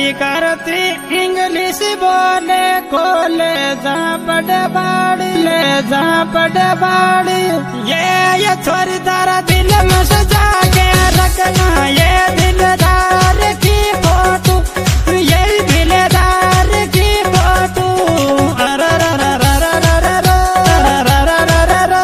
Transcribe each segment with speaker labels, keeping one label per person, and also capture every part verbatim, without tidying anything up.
Speaker 1: करती इंग्लिश बोले कोले जा पड़े बाड़ी ले जा पड़े बाड़ी ये ये छोरी तारा दिल में सजा के रखना ये दिलदार की फोटो ये दिलदार की फोटो अरे रे रे रे रे रे रे रे रे रे रे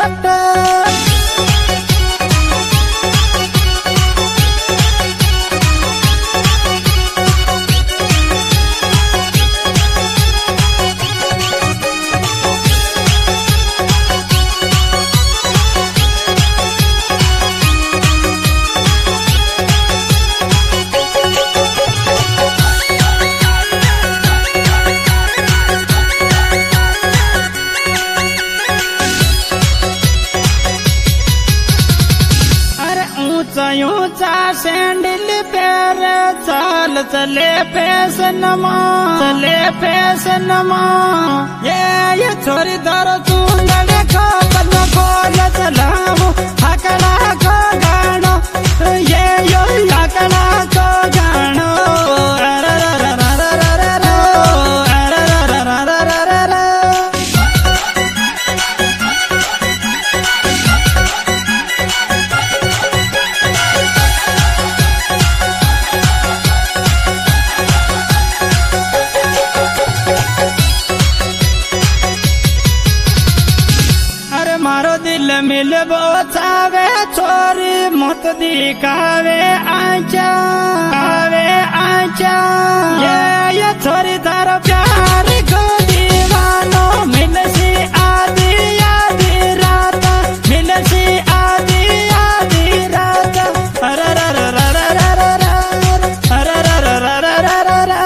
Speaker 1: ऊंचा सैंडल पैर चाल चले फैशनमा चले फैशनमा ये ये छोरी दर चूंदड़ को पद बोल चलाओ हकड़ा को गानो ये यो हकड़ा को गानो अरे रे रे रे रे रे अरे रे रे रे रे रे मारो दिल मिल बोचावे छोरी मत दिखावे आचा आवे आचा ये ये छोरी तारा प्यार को दीवानो मिल सी आधी आधी रात मिल सी आधी आधी रात अरे रे रे रे रे रे रे अरे रे रे रे रे रे रे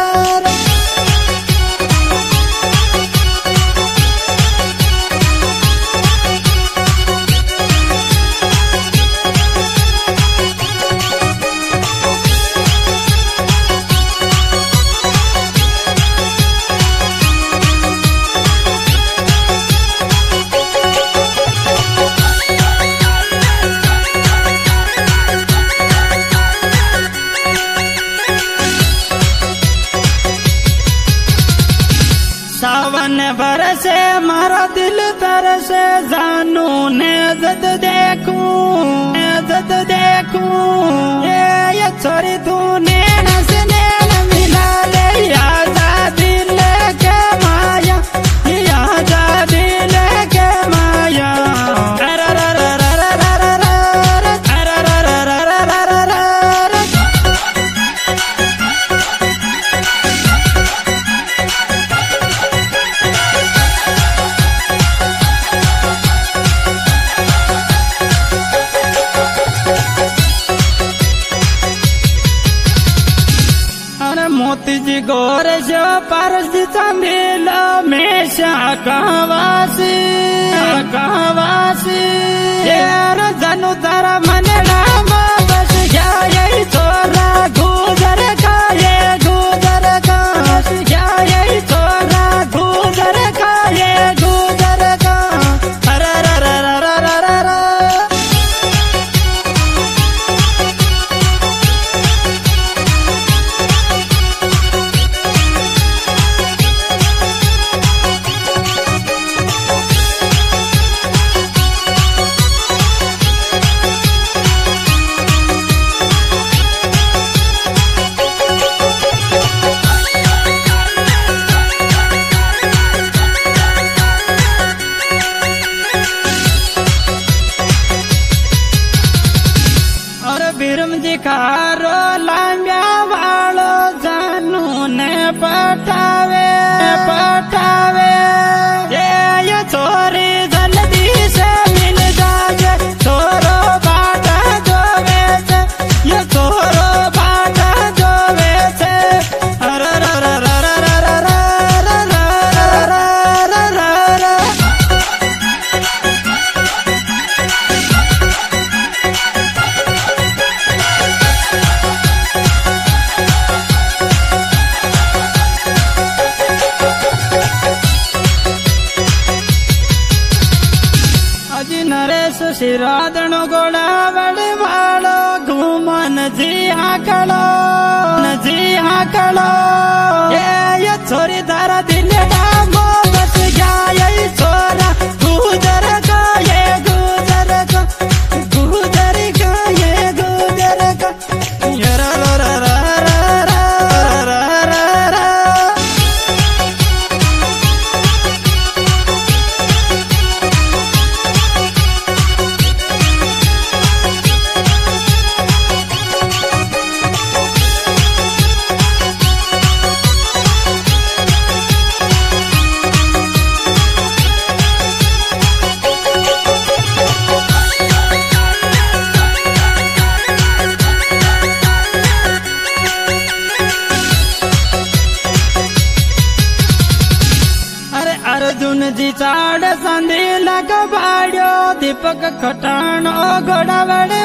Speaker 1: सावन बरसे मारा दिल तरसे जानू ने जद देखूं ने जद देखूं ये ये छोरी तूने नसने न मिला ले आजादी लेके माया ये आजादी लेके माया अरे रे रे रे रे रे रे अरे रे रे रे रे रे रे मोती जी गोर जो परस चंदेल में शाकावासी शाकावासी यार जनु तारा मनड़ा बस क्या यही छोरा गुजर का ये गुजर का क्या यही छोरा गुजर का ये गुजर का अरे रे रे रे रे रे रे बिरम दिखारो लांब्या वालो जानू ने पटावे पटावे ये ये छोरी जल्दी से मिल जाए छोरो बाटा जोवे से ये छोरो बाटा जोवे से अरे रे रे रे रे रे रे रे रे रे रे सिरादण गोड़ा बड़े वालो घूमन जी हाँ कलो जी हाँ कलो छोरी तारा दिल डामो बस गया ये छोरा गुजर का ये गुजर का गुजर का ये गुजर का रा रा रा रा रा रा रा रा। अर्जुन जी चाड़ संधी लग बाड़ो दीपक खटाणो घोड़ा बड़े